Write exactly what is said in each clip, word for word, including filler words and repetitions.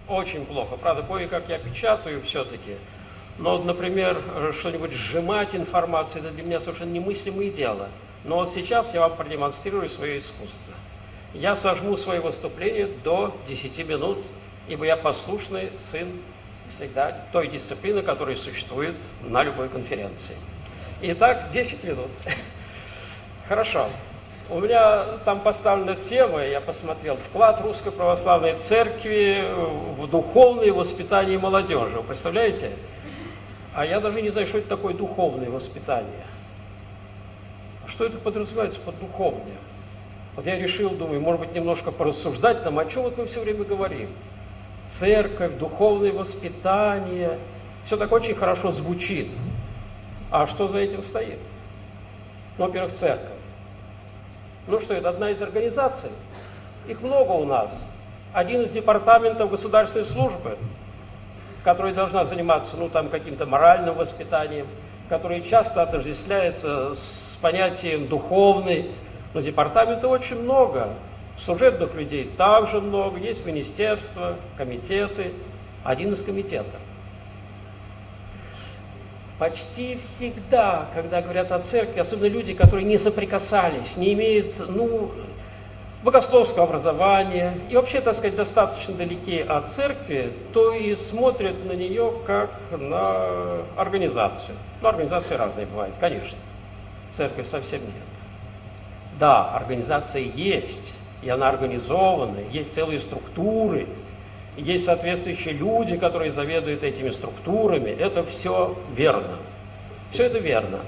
Очень плохо. Правда, кое-как я печатаю все-таки. Но, например, что-нибудь сжимать информацию, это для меня совершенно немыслимое дело. Но вот сейчас я вам продемонстрирую свое искусство. Я сожму свое выступление до десяти минут, ибо я послушный сын всегда той дисциплины, которая существует на любой конференции. Итак, десять минут. Хорошо. У меня там поставлена тема, я посмотрел, вклад Русской Православной Церкви в духовное воспитание молодежи. Вы представляете? А я даже не знаю, что это такое духовное воспитание. Что это подразумевается под духовное? Вот я решил, думаю, может быть, немножко порассуждать там, о чем вот мы все время говорим. Церковь, духовное воспитание. Все так очень хорошо звучит. А что за этим стоит? Ну, во-первых, церковь. Ну что, это одна из организаций. Их много у нас. Один из департаментов государственной службы, которая должна заниматься, ну, там, каким-то моральным воспитанием, который часто отождествляется с понятием духовный. Но департаментов очень много. Служебных людей также много. Есть министерства, комитеты. Один из комитетов. Почти всегда, когда говорят о церкви, особенно люди, которые не соприкасались, не имеют, ну, богословского образования и вообще, так сказать, достаточно далеки от церкви, то и смотрят на нее как на организацию. Ну, организации разные бывают, конечно. Церковь совсем нет. Да, организация есть, и она организована, есть целые структуры, есть соответствующие люди, которые заведуют этими структурами. Это все верно. Все это верно.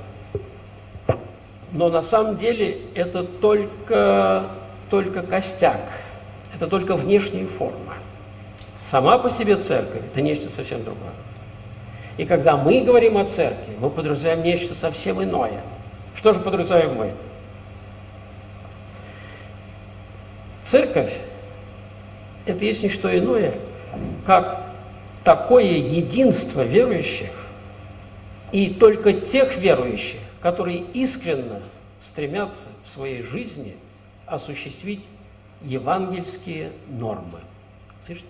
Но на самом деле это только, только костяк. Это только внешняя форма. Сама по себе церковь – это нечто совсем другое. И когда мы говорим о церкви, мы подразумеваем нечто совсем иное. Что же подразумеваем мы? Церковь – это есть не что иное, как такое единство верующих, и только тех верующих, которые искренне стремятся в своей жизни осуществить евангельские нормы. Слышите?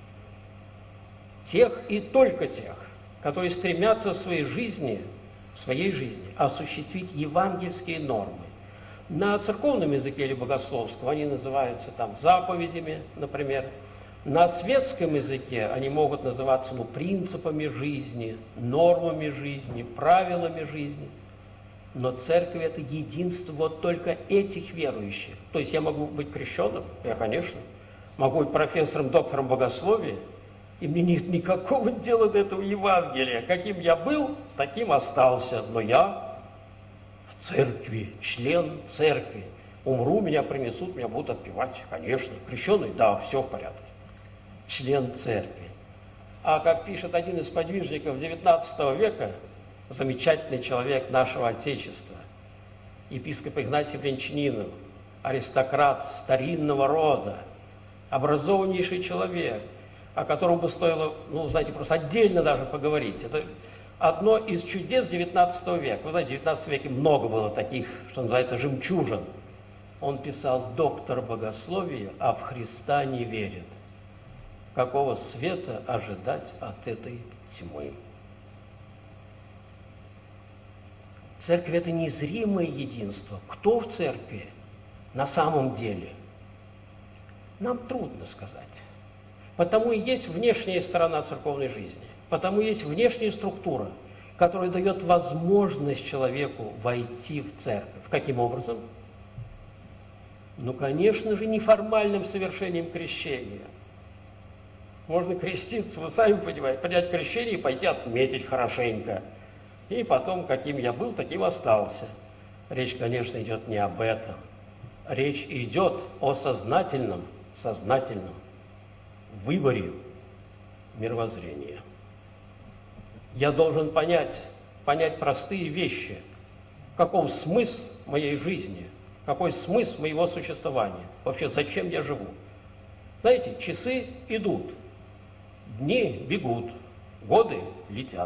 Тех и только тех, которые стремятся в своей жизни, в своей жизни осуществить евангельские нормы. На церковном языке или богословском они называются там заповедями, например. На светском языке они могут называться, ну, принципами жизни, нормами жизни, правилами жизни. Но церковь – это единство вот только этих верующих. То есть я могу быть крещенным, я, конечно, могу быть профессором, доктором богословия, и мне нет никакого дела до этого Евангелия. Каким я был, таким остался. Но я в церкви, член церкви. Умру, меня принесут, меня будут отпевать, конечно. Крещеный? Да, все в порядке. Член церкви. А как пишет один из подвижников девятнадцатого века, замечательный человек нашего Отечества, епископ Игнатий Брянчанинов, аристократ старинного рода, образованнейший человек, о котором бы стоило, ну, знаете, просто отдельно даже поговорить. Это одно из чудес девятнадцатого века. Вы знаете, в девятнадцатом веке много было таких, что называется, жемчужин. Он писал: доктор богословия, а в Христа не верит. Какого света ожидать от этой тьмы? Церковь – это незримое единство. Кто в церкви на самом деле? Нам трудно сказать. Потому и есть внешняя сторона церковной жизни. Потому и есть внешняя структура, которая дает возможность человеку войти в церковь. Каким образом? Ну, конечно же, неформальным совершением крещения. Можно креститься, вы сами понимаете, принять крещение и пойти отметить хорошенько. И потом, каким я был, таким остался. Речь, конечно, идет не об этом. Речь идет о сознательном, сознательном выборе мировоззрения. Я должен понять, понять простые вещи. Каков смысл моей жизни? Какой смысл моего существования? Вообще, зачем я живу? Знаете, часы идут, дни бегут, годы летят.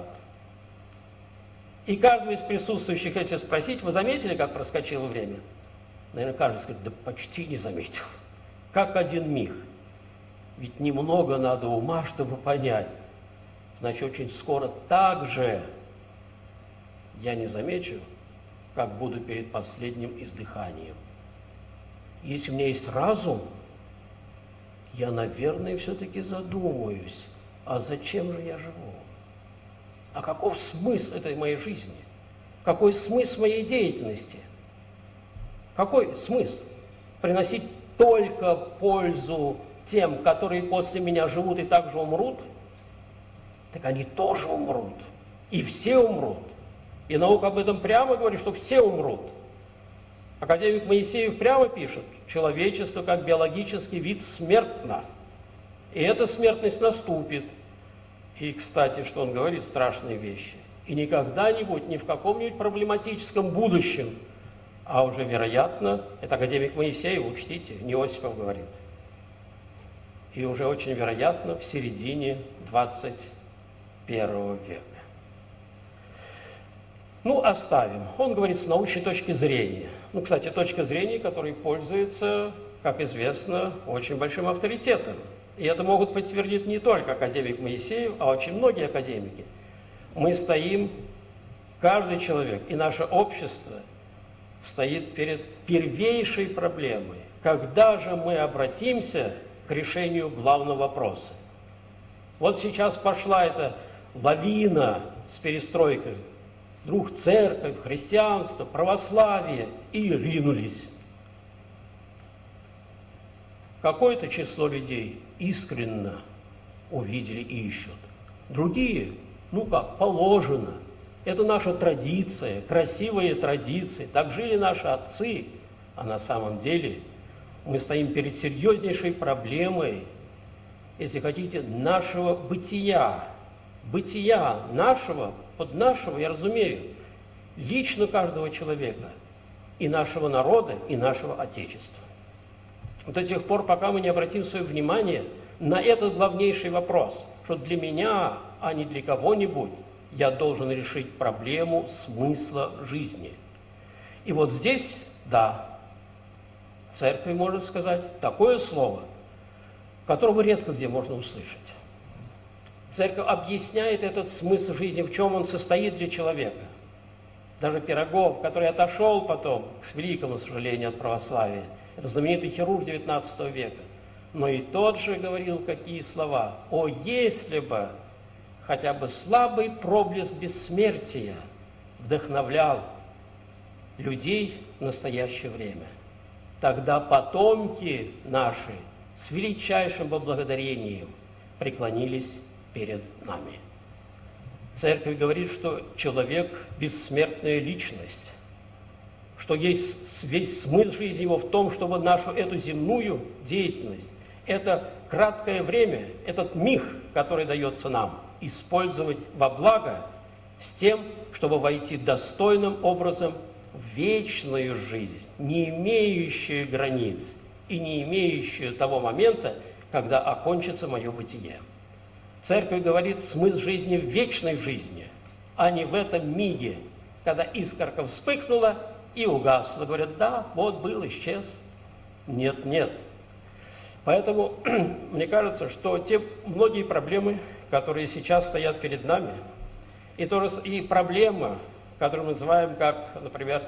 И каждый из присутствующих, если спросить, вы заметили, как проскочило время? Наверное, каждый скажет: да почти не заметил. Как один миг. Ведь немного надо ума, чтобы понять. Значит, очень скоро так же я не замечу, как буду перед последним издыханием. Если у меня есть разум, я, наверное, все-таки задумаюсь, а зачем же я живу? А каков смысл этой моей жизни? Какой смысл моей деятельности? Какой смысл? Приносить только пользу тем, которые после меня живут и также умрут? Так они тоже умрут. И все умрут. И наука об этом прямо говорит, что все умрут. Академик Моисеев прямо пишет, человечество как биологический вид смертно. И эта смертность наступит. И, кстати, что он говорит, страшные вещи. И не когда-нибудь, не в каком-нибудь проблематическом будущем, а уже, вероятно, это академик Моисеев, учтите, не Осипов говорит, и уже очень вероятно в середине двадцать первого века. Ну, оставим. Он говорит с научной точки зрения. Ну, кстати, точка зрения, которой пользуется, как известно, очень большим авторитетом. И это могут подтвердить не только академик Моисеев, а очень многие академики. Мы стоим, каждый человек, и наше общество стоит перед первейшей проблемой. Когда же мы обратимся к решению главного вопроса? Вот сейчас пошла эта лавина с перестройкой. Вдруг церковь, христианство, православие, и ринулись. Какое-то число людей искренне увидели и ищут. Другие, ну как, положено. Это наша традиция, красивые традиции. Так жили наши отцы. А на самом деле мы стоим перед серьезнейшей проблемой, если хотите, нашего бытия. Бытия нашего, под нашего, я разумею, лично каждого человека, и нашего народа, и нашего Отечества. До тех пор, пока мы не обратим свое внимание на этот главнейший вопрос, что для меня, а не для кого-нибудь, я должен решить проблему смысла жизни. И вот здесь, да, церковь может сказать такое слово, которого редко где можно услышать. Церковь объясняет этот смысл жизни, в чем он состоит для человека. Даже Пирогов, который отошел потом, к великому сожалению, от православия, это знаменитый хирург девятнадцатого века, но и тот же говорил какие слова: «О, если бы хотя бы слабый проблеск бессмертия вдохновлял людей в настоящее время, тогда потомки наши с величайшим благодарением преклонились перед нами». Церковь говорит, что человек – бессмертная личность, что есть весь смысл жизни его в том, чтобы нашу эту земную деятельность, это краткое время, этот миг, который дается нам, использовать во благо с тем, чтобы войти достойным образом в вечную жизнь, не имеющую границ и не имеющую того момента, когда окончится мое бытие. Церковь говорит смысл жизни в вечной жизни, а не в этом миге, когда искорка вспыхнула и угасла. Говорят, да, вот был, исчез. Нет, нет. Поэтому мне кажется, что те многие проблемы, которые сейчас стоят перед нами, и, тоже, и проблема, которую мы называем как, например,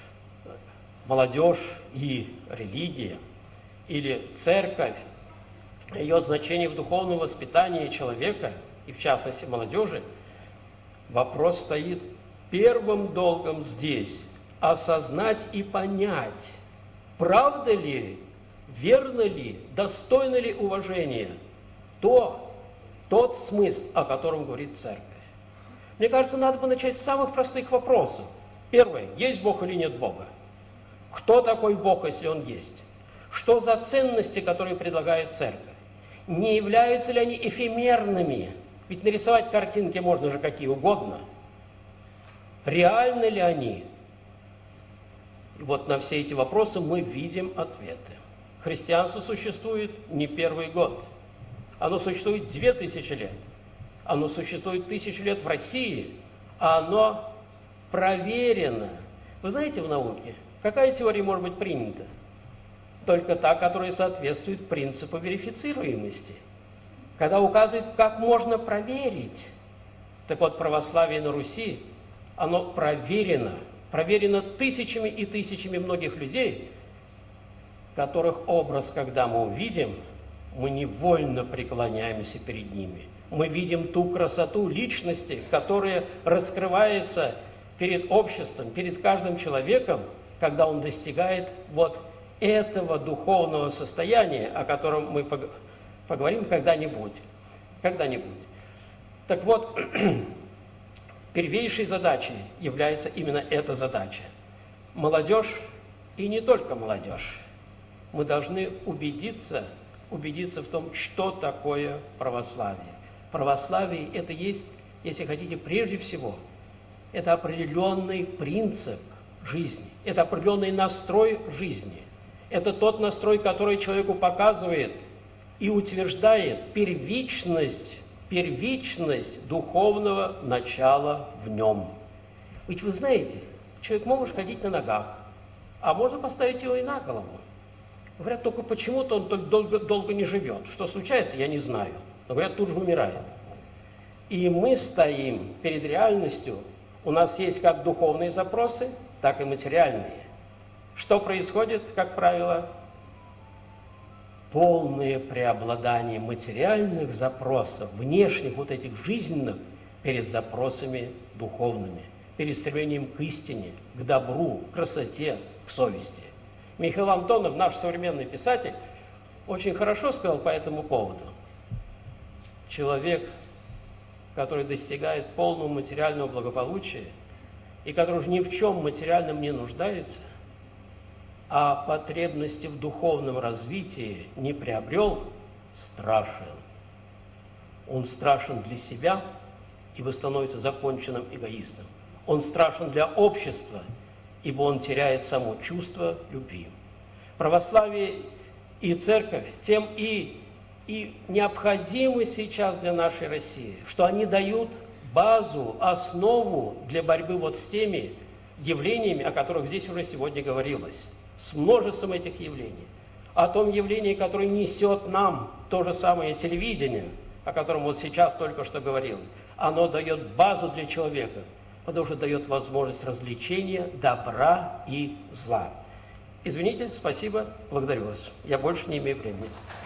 молодежь и религия, или церковь, ее значение в духовном воспитании человека, и в частности молодежи, вопрос стоит первым долгом здесь – осознать и понять, правда ли, верно ли, достойно ли уважения то, тот смысл, о котором говорит церковь. Мне кажется, надо бы начать с самых простых вопросов. Первое – есть Бог или нет Бога? Кто такой Бог, если Он есть? Что за ценности, которые предлагает церковь? Не являются ли они эфемерными? Ведь нарисовать картинки можно же какие угодно. Реальны ли они? И вот на все эти вопросы мы видим ответы. Христианство существует не первый год. Оно существует две тысячи лет. Оно существует тысячу лет в России, а оно проверено. Вы знаете, в науке, какая теория может быть принята? Только та, которая соответствует принципу верифицируемости. когда указывает, как можно проверить. Так вот, православие на Руси, оно проверено, проверено тысячами и тысячами многих людей, которых образ, когда мы увидим, мы невольно преклоняемся перед ними. Мы видим ту красоту личности, которая раскрывается перед обществом, перед каждым человеком, когда он достигает вот этого духовного состояния, о котором мы поговорим когда-нибудь. Когда-нибудь. Так вот, первейшей задачей является именно эта задача. Молодежь, и не только молодежь, мы должны убедиться, убедиться в том, что такое православие. Православие – это есть, если хотите, прежде всего, это определенный принцип жизни, это определенный настрой жизни. Это тот настрой, который человеку показывает и утверждает первичность, первичность духовного начала в нем. Ведь вы знаете, человек может ходить на ногах, а можно поставить его и на голову. Говорят, только почему-то он только долго, долго не живет. Что случается, я не знаю. Но говорят, тут же умирает. И мы стоим перед реальностью. У нас есть как духовные запросы, так и материальные. Что происходит, как правило? Полное преобладание материальных запросов, внешних вот этих жизненных, перед запросами духовными, перед стремлением к истине, к добру, к красоте, к совести. Михаил Антонов, наш современный писатель, очень хорошо сказал по этому поводу. Человек, который достигает полного материального благополучия и который уже ни в чем материальном не нуждается, а потребности в духовном развитии не приобрел, страшен. Он страшен для себя, ибо становится законченным эгоистом. Он страшен для общества, ибо он теряет само чувство любви. Православие и церковь тем и, и необходимы сейчас для нашей России, что они дают базу, основу для борьбы вот с теми явлениями, о которых здесь уже сегодня говорилось, с множеством этих явлений. О том явлении, которое несет нам то же самое телевидение, о котором вот сейчас только что говорил. Оно дает базу для человека, потому что дает возможность развлечения добра и зла. Извините, спасибо, благодарю вас. Я больше не имею времени.